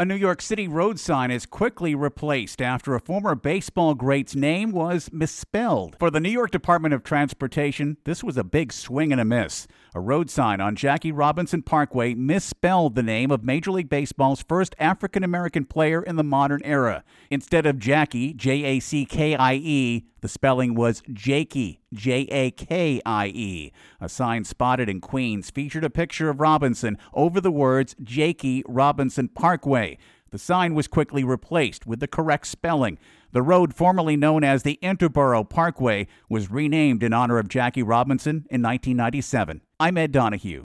A New York City road sign is quickly replaced after a former baseball great's name was misspelled. For the New York Department of Transportation, this was a big swing and a miss. A road sign on Jackie Robinson Parkway misspelled the name of Major League Baseball's first African-American player in the modern era. Instead of Jackie, Jackie, the spelling was Jakey, Jakie. A sign spotted in Queens featured a picture of Robinson over the words Jackie Robinson Parkway. The sign was quickly replaced with the correct spelling. The road formerly known as the Interborough Parkway was renamed in honor of Jackie Robinson in 1997. I'm Ed Donahue.